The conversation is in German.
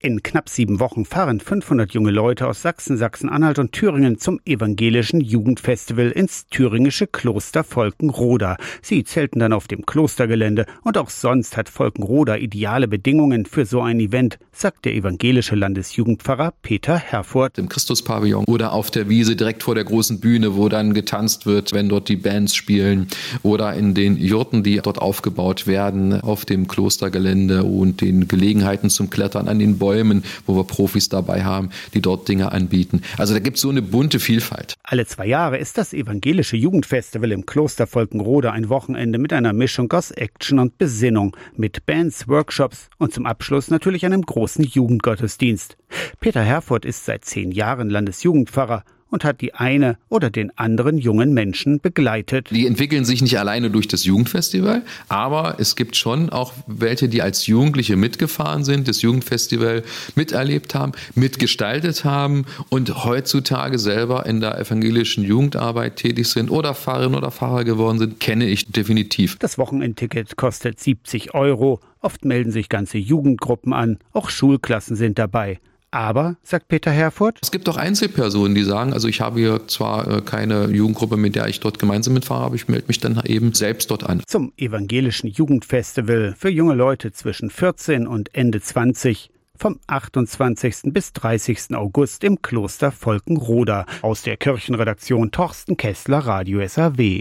In knapp 7 Wochen fahren 500 junge Leute aus Sachsen, Sachsen-Anhalt und Thüringen zum evangelischen Jugendfestival ins thüringische Kloster Volkenroda. Sie zelten dann auf dem Klostergelände und auch sonst hat Volkenroda ideale Bedingungen für so ein Event, sagt der evangelische Landesjugendpfarrer Peter Herford. Im Christuspavillon oder auf der Wiese direkt vor der großen Bühne, wo dann getanzt wird, wenn dort die Bands spielen, oder in den Jurten, die dort aufgebaut werden, auf dem Klostergelände und den Gelegenheiten zum Klettern an den Bäumen, wo wir Profis dabei haben, die dort Dinge anbieten. Also da gibt es so eine bunte Vielfalt. Alle 2 Jahre ist das evangelische Jugendfestival im Kloster Volkenroda ein Wochenende mit einer Mischung aus Action und Besinnung, mit Bands, Workshops und zum Abschluss natürlich einem großen Jugendgottesdienst. Peter Herford ist seit 10 Jahren Landesjugendpfarrer und hat die eine oder den anderen jungen Menschen begleitet. Die entwickeln sich nicht alleine durch das Jugendfestival, aber es gibt schon auch welche, die als Jugendliche mitgefahren sind, das Jugendfestival miterlebt haben, mitgestaltet haben und heutzutage selber in der evangelischen Jugendarbeit tätig sind oder Pfarrerin oder Pfarrer geworden sind, kenne ich definitiv. Das Wochenendticket kostet 70 €. Oft melden sich ganze Jugendgruppen an, auch Schulklassen sind dabei. Aber, sagt Peter Herford, es gibt auch Einzelpersonen, die sagen, also ich habe hier zwar keine Jugendgruppe, mit der ich dort gemeinsam mitfahre, aber ich melde mich dann eben selbst dort an. Zum evangelischen Jugendfestival für junge Leute zwischen 14 und Ende 20 vom 28. bis 30. August im Kloster Volkenroda. Aus der Kirchenredaktion Torsten Kessler, Radio SAW.